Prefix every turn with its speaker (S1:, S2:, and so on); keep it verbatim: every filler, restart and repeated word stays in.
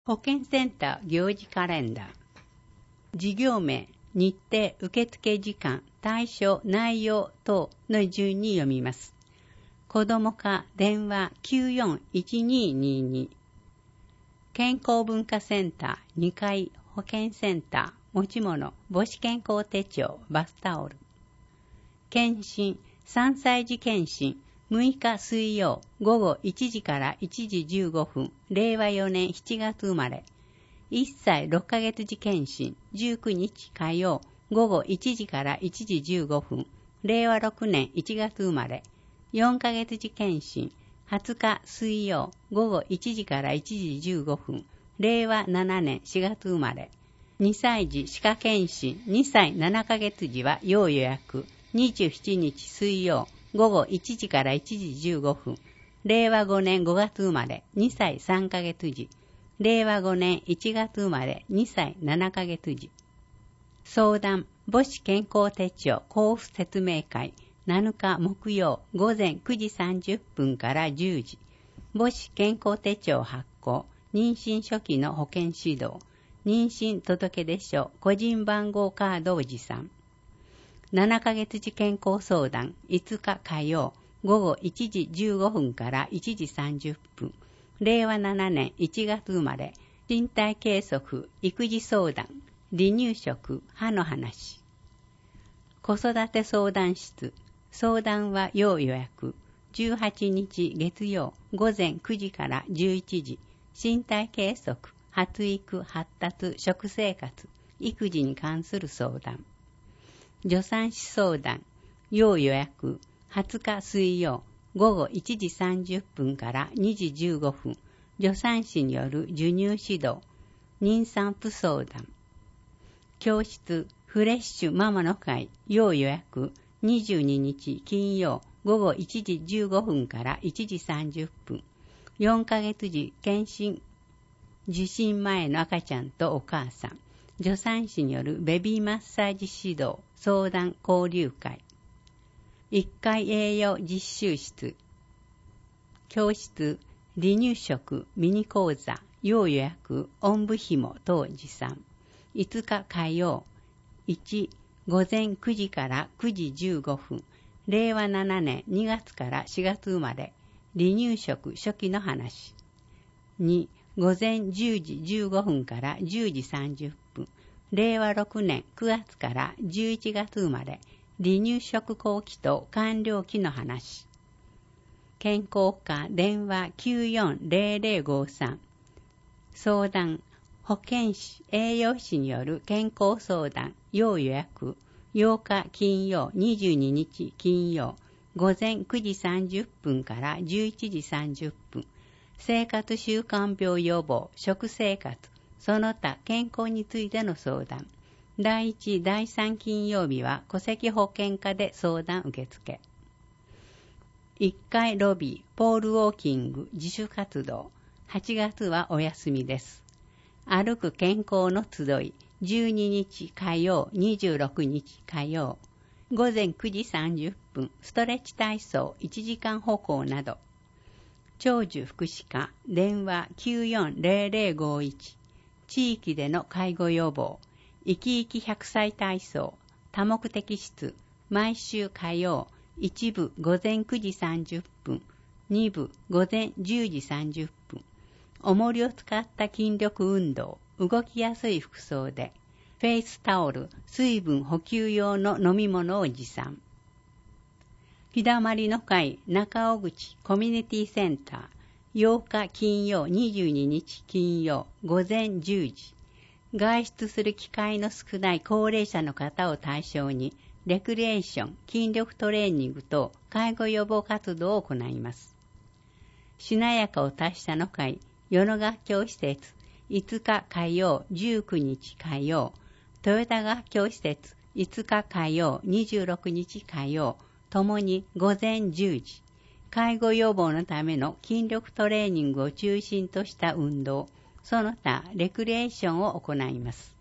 S1: 保健センター行事カレンダー。事業名、日程、受付時間、対象、内容等の順に読みます。子ども課電話 きゅうよんいちにーにーに。健康文化センターにかい保健センター持ち物母子健康手帳バスタオル。検診さんさい児検診むいか水曜午後いちじからいちじじゅうごふん、れいわよねんしちがつ生まれ。いっさいろっかげつ児検診じゅうくにち火曜午後いちじからいちじじゅうごふん、れいわろくねんいちがつ生まれ。よんかげつ児検診はつか水曜午後いちじからいちじじゅうごふん、れいわななねんしがつ生まれ。にさい児歯科検診にさいななかげつ児は要予約。にじゅうしちにち水曜午後いちじからいちじじゅうごふん、れいわごねんごがつ生まれにさいさんかげつ児。れいわごねんいちがつ生まれにさいななかげつ児。相談母子健康手帳交付説明会なのか木曜午前くじさんじゅっぷんからじゅうじ。母子健康手帳発行、妊娠初期の保健指導、妊娠届出書個人番号カードを持参。ななかげつ児健康相談いつか火曜午後いちじじゅうごふんからいちじさんじゅっぷん、れいわななねんいちがつ生まれ。身体計測、育児相談、離乳食、歯の話。子育て相談室、相談は要予約。じゅうはちにち月曜午前くじからじゅういちじ。身体計測、発育、発達、食生活、育児に関する相談。助産師相談、要予約。はつか水曜午後いちじさんじゅっぷんからにじじゅうごふん、助産師による授乳指導、妊産婦相談。教室、フレッシュママの会、要予約。にじゅうににち金曜午後いちじじゅうごふんからいちじさんじゅっぷん、よんかげつ児検診、受診前の赤ちゃんとお母さん、助産師によるベビーマッサージ指導、相談交流会。いっかい栄養実習室。教室、離乳食、ミニ講座、要予約、おんぶひも等持参。いつか火曜、いち、午前くじからくじじゅうごふん、れいわななねんにがつからしがつ生まれ。離乳食初期の話。に、午前じゅうじじゅうごふんからじゅうじさんじゅっぷん、れいわろくねんくがつからじゅういちがつ生まれ。離乳食後期と完了期の話。健康課電話きゅうよんぜろぜろごさん。相談、保健師、栄養士による健康相談、要予約。ようか金曜にじゅうににち金曜午前くじさんじゅっぷんからじゅういちじさんじゅっぷん。生活習慣病予防、食生活、その他健康についての相談。だいいち、だいさん金曜日は戸籍保険課で相談受付。いっかいロビー、ポールウォーキング、自主活動。はちがつはお休みです。歩く健康の集い、じゅうににち火曜、にじゅうろくにち火曜。午前くじさんじゅっぷん、ストレッチ体操いちじかん歩行など。長寿福祉課、電話きゅうよんぜろぜろごいち。地域での介護予防、生き生きひゃくさい体操、多目的室、毎週火曜、一部午前くじさんじゅっぷん、二部午前じゅうじさんじゅっぷん。重りを使った筋力運動、動きやすい服装で、フェイスタオル、水分補給用の飲み物を持参。日だまりの会中尾口コミュニティセンター、ようか金曜にじゅうににち金曜午前じゅうじ。外出する機会の少ない高齢者の方を対象に、レクリエーション、筋力トレーニングと介護予防活動を行います。しなやかを達者の会、与野学教施設、いつか火曜、じゅうくにち火曜、豊田学教施設、いつか火曜、にじゅうろくにち火曜、ともに午前じゅうじ。介護予防のための筋力トレーニングを中心とした運動、その他レクリエーションを行います。